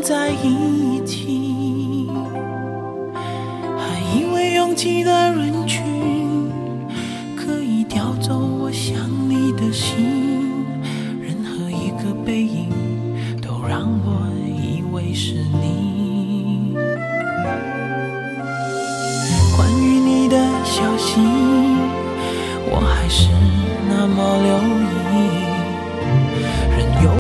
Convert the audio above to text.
在一起，还以为拥挤的人群可以调走我想你的心，任何一个背影都让我以为是你。关于你的消息，我还是那么留意，